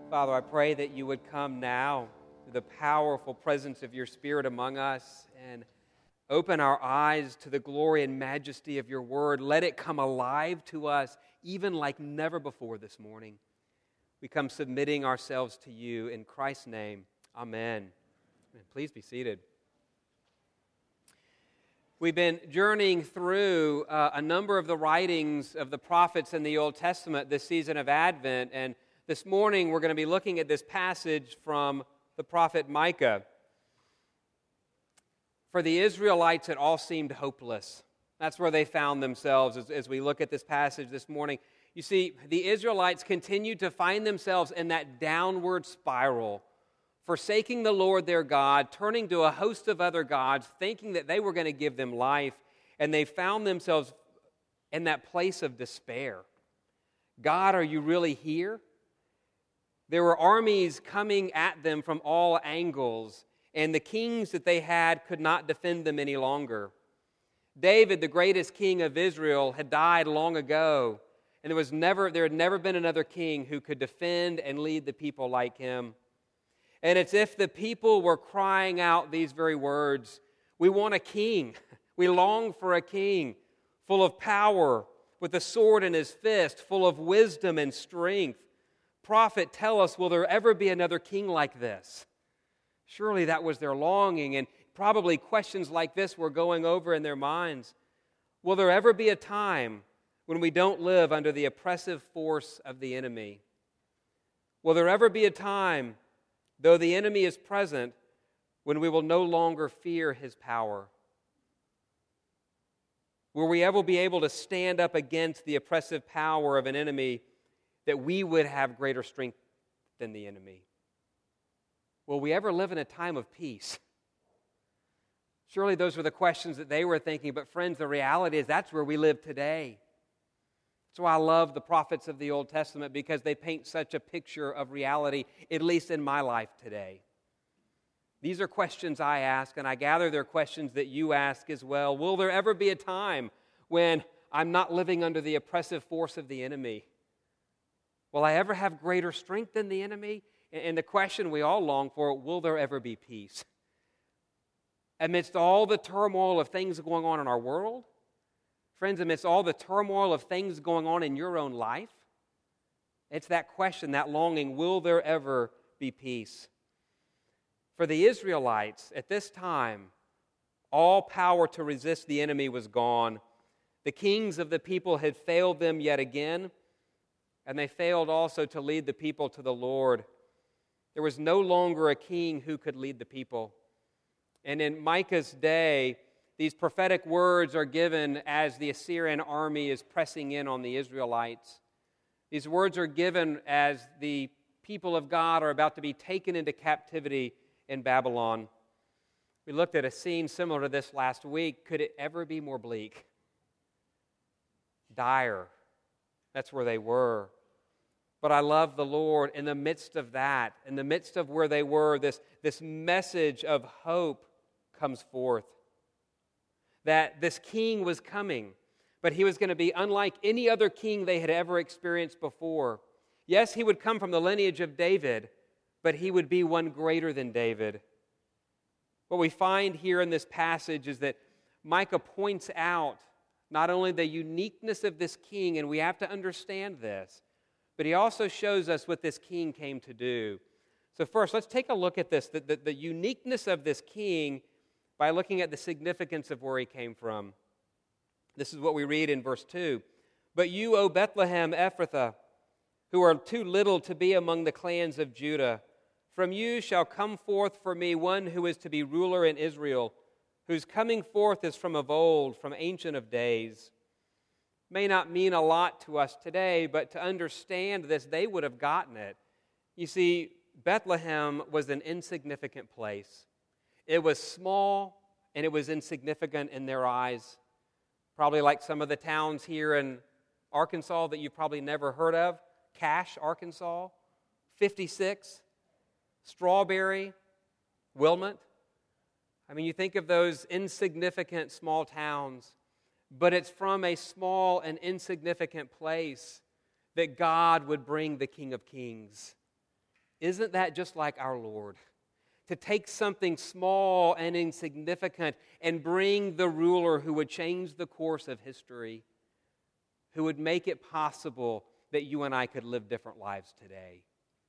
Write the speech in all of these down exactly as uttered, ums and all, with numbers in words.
Father, I pray that you would come now to the powerful presence of your Spirit among us and open our eyes to the glory and majesty of your word. Let it come alive to us even like never before this morning. We come submitting ourselves to you in Christ's name. Amen. Please be seated. We've been journeying through uh, a number of the writings of the prophets in the Old Testament this season of Advent, and this morning we're going to be looking at this passage from the prophet Micah. For the Israelites, it all seemed hopeless. That's where they found themselves as, as we look at this passage this morning. You see, the Israelites continued to find themselves in that downward spiral, forsaking the Lord their God, turning to a host of other gods, thinking that they were going to give them life, and they found themselves in that place of despair. God, are you really here? There were armies coming at them from all angles, and the kings that they had could not defend them any longer. David, the greatest king of Israel, had died long ago, and there was never there had never been another king who could defend and lead the people like him. And it's if the people were crying out these very words, we want a king. We long for a king full of power, with a sword in his fist, full of wisdom and strength. Prophet, tell us, will there ever be another king like this? Surely that was their longing, and probably questions like this were going over in their minds. Will there ever be a time when we don't live under the oppressive force of the enemy? Will there ever be a time, though the enemy is present, when we will no longer fear his power? Will we ever be able to stand up against the oppressive power of an enemy that we would have greater strength than the enemy? Will we ever live in a time of peace? Surely those were the questions that they were thinking, but friends, the reality is that's where we live today. That's why I love the prophets of the Old Testament, because they paint such a picture of reality, at least in my life today. These are questions I ask, and I gather they're questions that you ask as well. Will there ever be a time when I'm not living under the oppressive force of the enemy? Will I ever have greater strength than the enemy? And the question we all long for, will there ever be peace? Amidst all the turmoil of things going on in our world, friends, amidst all the turmoil of things going on in your own life, it's that question, that longing, will there ever be peace? For the Israelites, at this time, all power to resist the enemy was gone. The kings of the people had failed them yet again, and they failed also to lead the people to the Lord. There was no longer a king who could lead the people. And in Micah's day, these prophetic words are given as the Assyrian army is pressing in on the Israelites. These words are given as the people of God are about to be taken into captivity in Babylon. We looked at a scene similar to this last week. Could it ever be more bleak? Dire. That's where they were. But I love the Lord in the midst of that, in the midst of where they were, this, this message of hope comes forth. That this king was coming, but he was going to be unlike any other king they had ever experienced before. Yes, he would come from the lineage of David, but he would be one greater than David. What we find here in this passage is that Micah points out not only the uniqueness of this king, and we have to understand this, but he also shows us what this king came to do. So first, let's take a look at this, the, the, the uniqueness of this king, by looking at the significance of where he came from. This is what we read in verse two. But you, O Bethlehem Ephrathah, who are too little to be among the clans of Judah, from you shall come forth for me one who is to be ruler in Israel, whose coming forth is from of old, from ancient of days. May not mean a lot to us today, but to understand this, they would have gotten it. You see, Bethlehem was an insignificant place. It was small, and it was insignificant in their eyes. Probably like some of the towns here in Arkansas that you've probably never heard of. Cache, Arkansas, fifty-six, Strawberry, Wilmot. I mean, you think of those insignificant small towns, but it's from a small and insignificant place that God would bring the King of Kings. Isn't that just like our Lord? To take something small and insignificant and bring the ruler who would change the course of history, who would make it possible that you and I could live different lives today.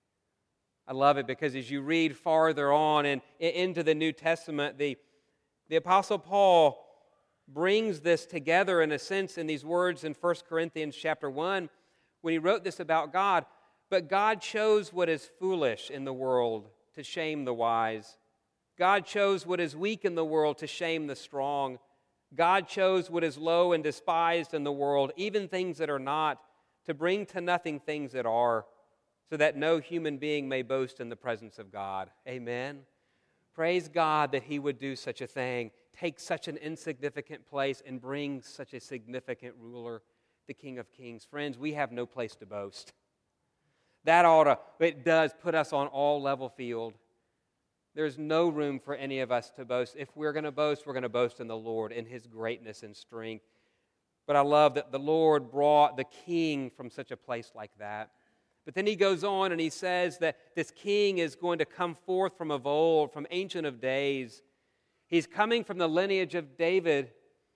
I love it because as you read farther on and into the New Testament, the, the Apostle Paul brings this together in a sense in these words in First Corinthians chapter one when he wrote this about God. But God chose what is foolish in the world to shame the wise. God chose what is weak in the world to shame the strong. God chose what is low and despised in the world, even things that are not, to bring to nothing things that are, so that no human being may boast in the presence of God. Amen. Praise God that He would do such a thing, take such an insignificant place and bring such a significant ruler, the King of Kings. Friends, we have no place to boast. That ought to, it does put us on all level field. There's no room for any of us to boast. If we're going to boast, we're going to boast in the Lord, in His greatness and strength. But I love that the Lord brought the King from such a place like that. But then He goes on and He says that this King is going to come forth from of old, from Ancient of Days. He's coming from the lineage of David,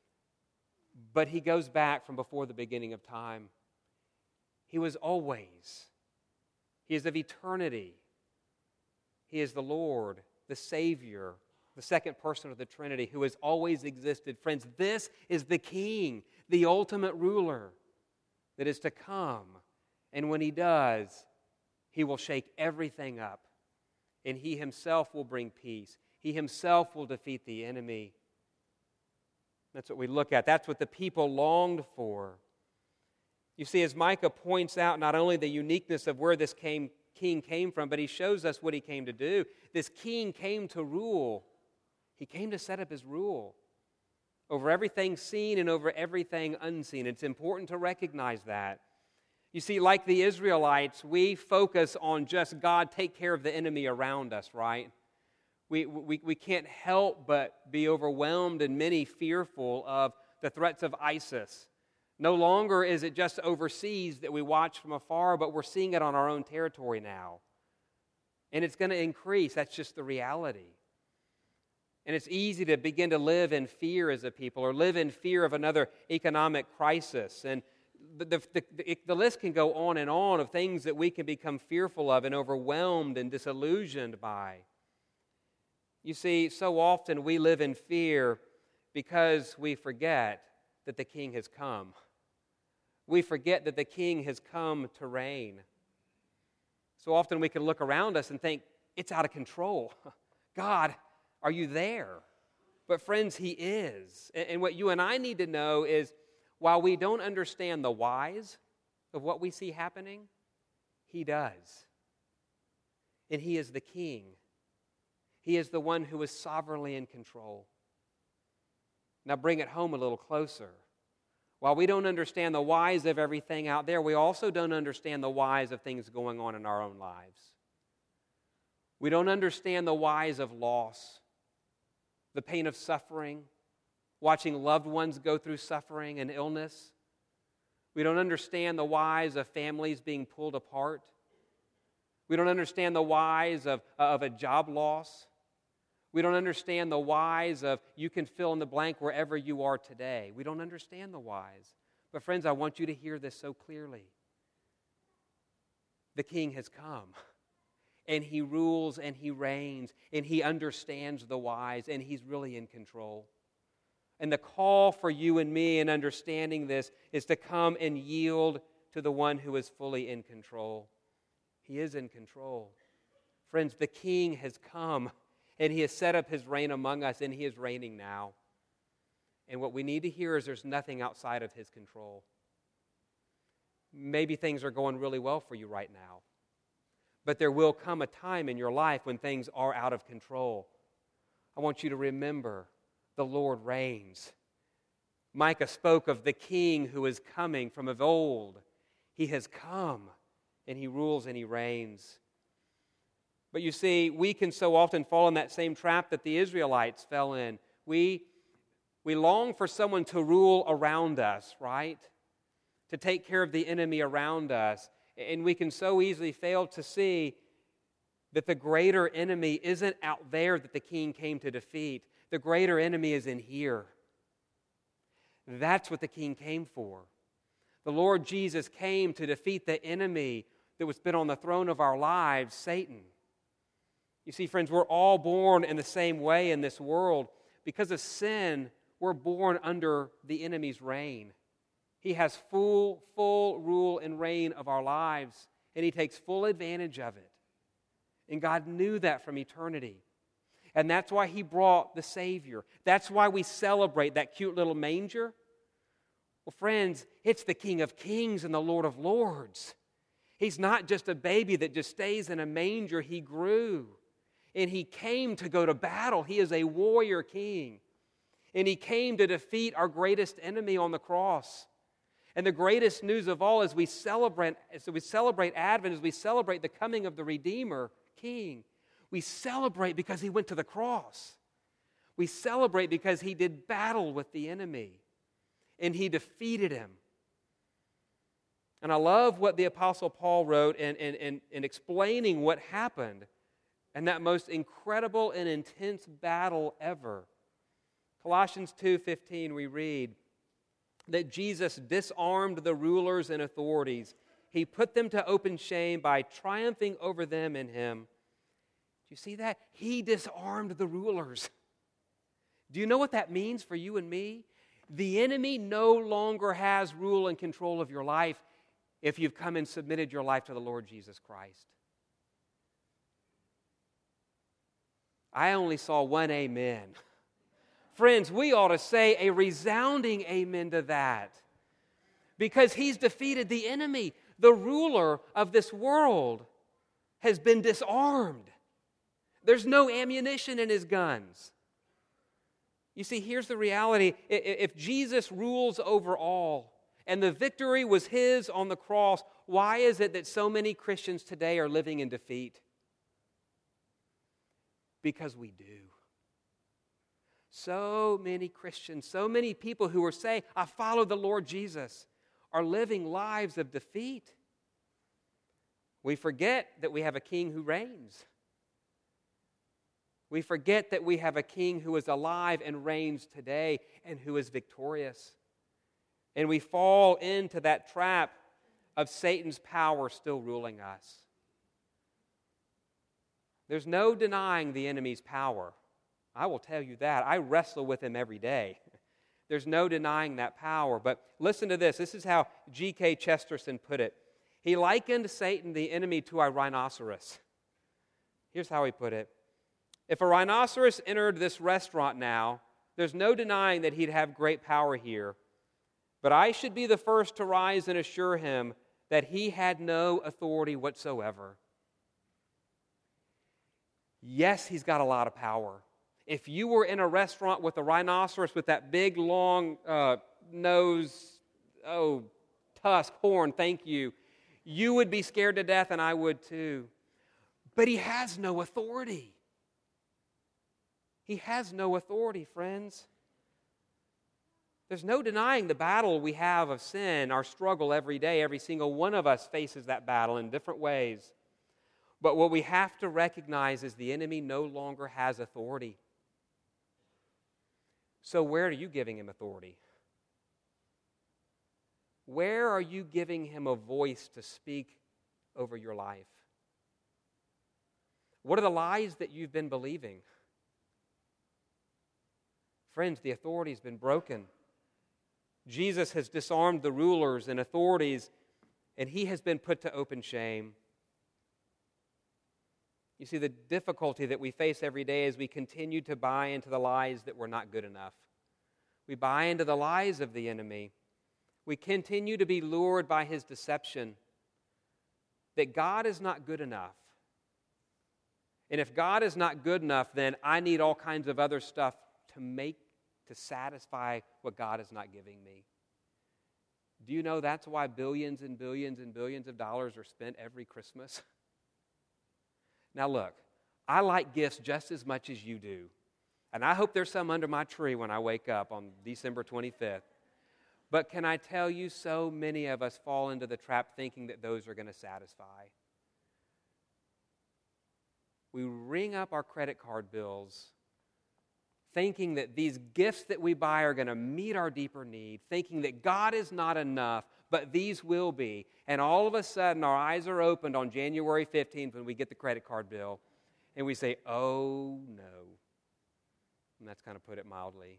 but He goes back from before the beginning of time. He was always. He is of eternity. He is the Lord, the Savior, the second person of the Trinity who has always existed. Friends, this is the King, the ultimate ruler that is to come. And when He does, He will shake everything up. And He Himself will bring peace. He Himself will defeat the enemy. That's what we look at. That's what the people longed for. You see, as Micah points out not only the uniqueness of where this came, king came from, but he shows us what he came to do. This king came to rule. He came to set up his rule over everything seen and over everything unseen. It's important to recognize that. You see, like the Israelites, we focus on just God take care of the enemy around us, right? We, we, we can't help but be overwhelmed and many fearful of the threats of ISIS. No longer is it just overseas that we watch from afar, but we're seeing it on our own territory now. And it's going to increase. That's just the reality. And it's easy to begin to live in fear as a people or live in fear of another economic crisis. And the, the, the, the list can go on and on of things that we can become fearful of and overwhelmed and disillusioned by. You see, so often we live in fear because we forget that the King has come. We forget that the King has come to reign. So often we can look around us and think, it's out of control. God, are you there? But friends, He is. And what you and I need to know is, while we don't understand the whys of what we see happening, He does. And He is the King. He is the one who is sovereignly in control. Now bring it home a little closer. While we don't understand the whys of everything out there, we also don't understand the whys of things going on in our own lives. We don't understand the whys of loss, the pain of suffering, watching loved ones go through suffering and illness. We don't understand the whys of families being pulled apart. We don't understand the whys of, of a job loss. We don't understand the whys of you can fill in the blank wherever you are today. We don't understand the whys. But friends, I want you to hear this so clearly. The King has come, and He rules and He reigns, and He understands the whys, and He's really in control. And the call for you and me in understanding this is to come and yield to the one who is fully in control. He is in control. Friends, the King has come, and He has set up His reign among us, and He is reigning now. And what we need to hear is there's nothing outside of His control. Maybe things are going really well for you right now, but there will come a time in your life when things are out of control. I want you to remember the Lord reigns. Micah spoke of the King who is coming from of old. He has come, and He rules and He reigns. But you see, we can so often fall in that same trap that the Israelites fell in. We, we long for someone to rule around us, right? To take care of the enemy around us. And we can so easily fail to see that the greater enemy isn't out there that the king came to defeat. The greater enemy is in here. That's what the king came for. The Lord Jesus came to defeat the enemy that was been on the throne of our lives, Satan. You see, friends, we're all born in the same way in this world. Because of sin, we're born under the enemy's reign. He has full, full rule and reign of our lives, and he takes full advantage of it. And God knew that from eternity. And that's why he brought the Savior. That's why we celebrate that cute little manger. Well, friends, it's the King of Kings and the Lord of Lords. He's not just a baby that just stays in a manger. He grew. And he came to go to battle. He is a warrior king. And he came to defeat our greatest enemy on the cross. And the greatest news of all as we celebrate, as we celebrate Advent, as we celebrate the coming of the Redeemer King, we celebrate because he went to the cross. We celebrate because he did battle with the enemy. And he defeated him. And I love what the Apostle Paul wrote in, in, in, in explaining what happened and that most incredible and intense battle ever. Colossians two fifteen, we read that Jesus disarmed the rulers and authorities. He put them to open shame by triumphing over them in him. Do you see that? He disarmed the rulers. Do you know what that means for you and me? The enemy no longer has rule and control of your life if you've come and submitted your life to the Lord Jesus Christ. I only saw one amen. Friends, we ought to say a resounding amen to that. Because he's defeated the enemy. The ruler of this world has been disarmed. There's no ammunition in his guns. You see, here's the reality. If Jesus rules over all, and the victory was his on the cross, why is it that so many Christians today are living in defeat? Because we do. So many Christians, so many people who are saying, I follow the Lord Jesus, are living lives of defeat. We forget that we have a king who reigns. We forget that we have a king who is alive and reigns today and who is victorious. And we fall into that trap of Satan's power still ruling us. There's no denying the enemy's power. I will tell you that. I wrestle with him every day. There's no denying that power. But listen to this. This is how G K Chesterton put it. He likened Satan, the enemy, to a rhinoceros. Here's how he put it. If a rhinoceros entered this restaurant now, there's no denying that he'd have great power here. But I should be the first to rise and assure him that he had no authority whatsoever. Yes, he's got a lot of power. If you were in a restaurant with a rhinoceros with that big, long uh, nose, oh, tusk, horn, thank you, you would be scared to death, and I would too. But he has no authority. He has no authority, friends. There's no denying the battle we have of sin, our struggle every day. Every single one of us faces that battle in different ways. But what we have to recognize is the enemy no longer has authority. So where are you giving him authority? Where are you giving him a voice to speak over your life? What are the lies that you've been believing? Friends, the authority has been broken. Jesus has disarmed the rulers and authorities, and he has been put to open shame. You see, the difficulty that we face every day is we continue to buy into the lies that we're not good enough. We buy into the lies of the enemy. We continue to be lured by his deception that God is not good enough. And if God is not good enough, then I need all kinds of other stuff to make, to satisfy what God is not giving me. Do you know that's why billions and billions and billions of dollars are spent every Christmas? Now look, I like gifts just as much as you do. And I hope there's some under my tree when I wake up on December twenty-fifth. But can I tell you, so many of us fall into the trap thinking that those are going to satisfy. we ring up our credit card bills thinking that these gifts that we buy are going to meet our deeper need, thinking that God is not enough, but these will be. And all of a sudden, our eyes are opened on January fifteenth when we get the credit card bill, and we say, oh, no. And that's kind of put it mildly.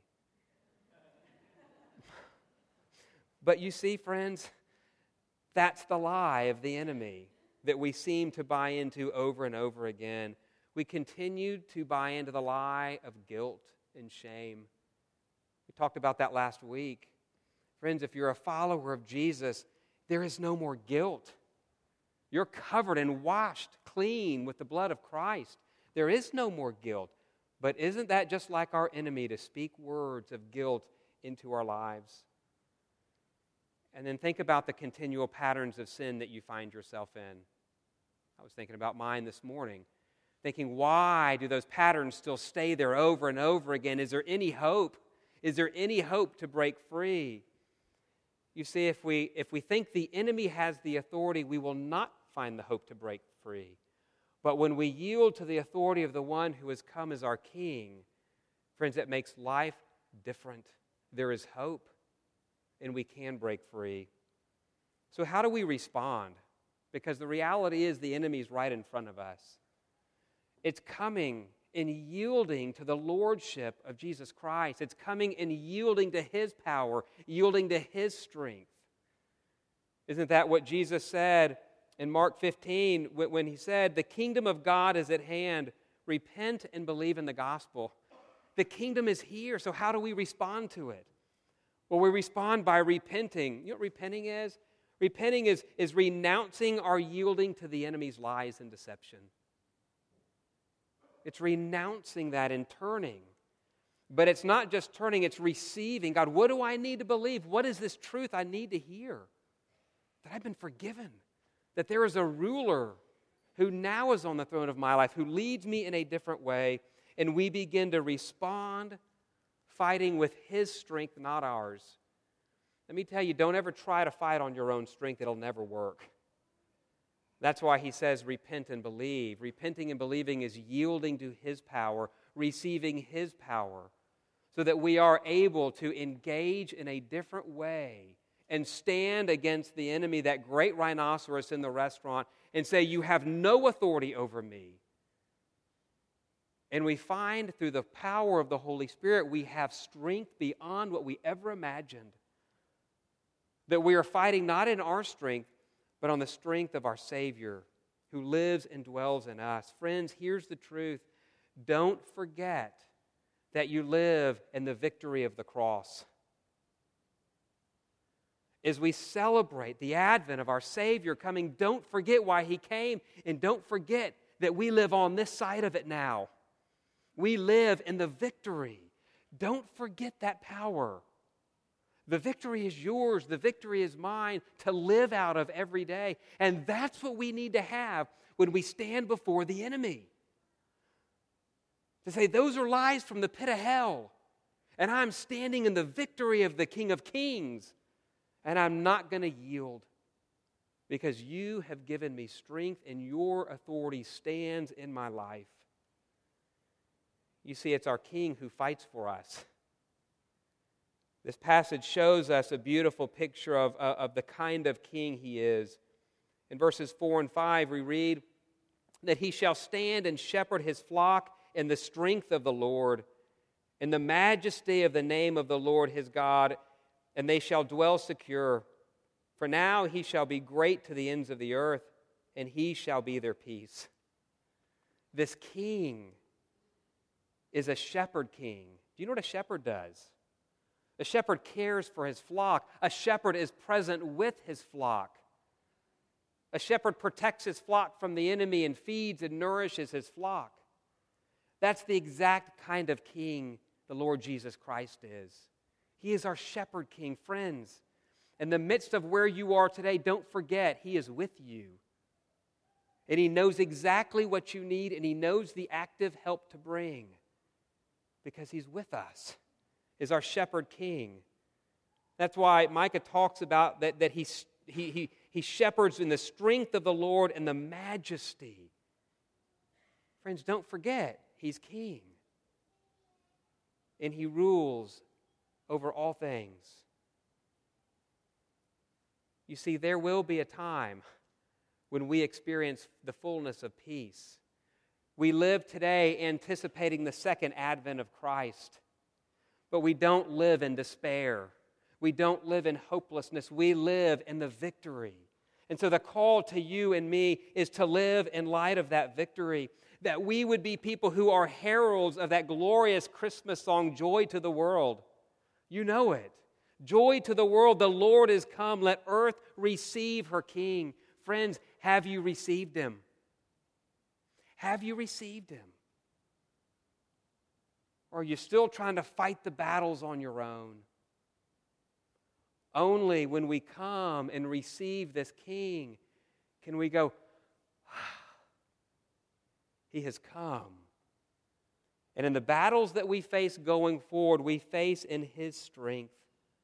But you see, friends, that's the lie of the enemy that we seem to buy into over and over again. We continue to buy into the lie of guilt and shame. We talked about that last week. Friends, if you're a follower of Jesus, there is no more guilt. You're covered and washed clean with the blood of Christ. There is no more guilt. But isn't that just like our enemy to speak words of guilt into our lives? And then think about the continual patterns of sin that you find yourself in. I was thinking about mine this morning, thinking, why do those patterns still stay there over and over again? Is there any hope? Is there any hope to break free? You see, if we, if we think the enemy has the authority, we will not find the hope to break free. But when we yield to the authority of the one who has come as our King, friends, that makes life different. There is hope, and we can break free. So how do we respond? Because the reality is the enemy is right in front of us. It's coming in yielding to the lordship of Jesus Christ. It's coming in yielding to His power, yielding to His strength. Isn't that what Jesus said in Mark fifteen when He said, the kingdom of God is at hand. Repent and believe in the gospel. The kingdom is here, so how do we respond to it? Well, we respond by repenting. You know what repenting is? Repenting is, is renouncing our yielding to the enemy's lies and deception. It's renouncing that and turning. But it's not just turning, it's receiving. God, what do I need to believe? What is this truth I need to hear? That I've been forgiven. That there is a ruler who now is on the throne of my life, who leads me in a different way. And we begin to respond, fighting with His strength, not ours. Let me tell you, don't ever try to fight on your own strength. It'll never work. That's why He says repent and believe. Repenting and believing is yielding to His power, receiving His power, so that we are able to engage in a different way and stand against the enemy, that great rhinoceros in the restaurant, and say, you have no authority over me. And we find through the power of the Holy Spirit, we have strength beyond what we ever imagined. That we are fighting not in our strength, but on the strength of our Savior who lives and dwells in us. Friends, here's the truth. Don't forget that you live in the victory of the cross. As we celebrate the advent of our Savior coming, don't forget why He came, and don't forget that we live on this side of it now. We live in the victory. Don't forget that power. The victory is yours. The victory is mine to live out of every day. And that's what we need to have when we stand before the enemy. To say, those are lies from the pit of hell. And I'm standing in the victory of the King of Kings. And I'm not going to yield. Because you have given me strength and your authority stands in my life. You see, it's our King who fights for us. This passage shows us a beautiful picture of, uh, of the kind of king He is. In verses four and five, we read that He shall stand and shepherd His flock in the strength of the Lord, in the majesty of the name of the Lord His God, and they shall dwell secure. For now He shall be great to the ends of the earth, and He shall be their peace. This king is a shepherd king. Do you know what a shepherd does? A shepherd cares for his flock. A shepherd is present with his flock. A shepherd protects his flock from the enemy and feeds and nourishes his flock. That's the exact kind of king the Lord Jesus Christ is. He is our shepherd king. Friends, in the midst of where you are today, don't forget He is with you. And He knows exactly what you need, and He knows the active help to bring because He's with us. Is our shepherd king. That's why Micah talks about that, that he, he, he, he shepherds in the strength of the Lord and the majesty. Friends, don't forget, He's King. And He rules over all things. You see, there will be a time when we experience the fullness of peace. We live today anticipating the second advent of Christ, but we don't live in despair. We don't live in hopelessness. We live in the victory. And so the call to you and me is to live in light of that victory, that we would be people who are heralds of that glorious Christmas song, Joy to the World. You know it. Joy to the world, the Lord is come. Let earth receive her King. Friends, have you received Him? Have you received Him? Or are you still trying to fight the battles on your own? Only when we come and receive this King can we go, He has come. And in the battles that we face going forward, we face in His strength.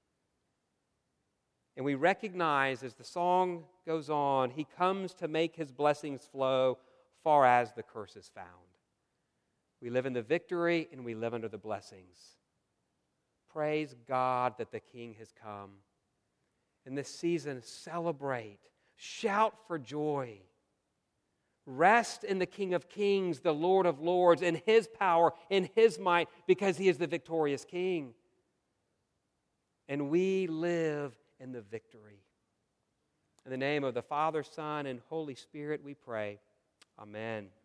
And we recognize as the song goes on, He comes to make His blessings flow far as the curse is found. We live in the victory and we live under the blessings. Praise God that the King has come. In this season, celebrate, shout for joy. Rest in the King of Kings, the Lord of Lords, in His power, in His might, because He is the victorious King. And we live in the victory. In the name of the Father, Son, and Holy Spirit we pray. Amen.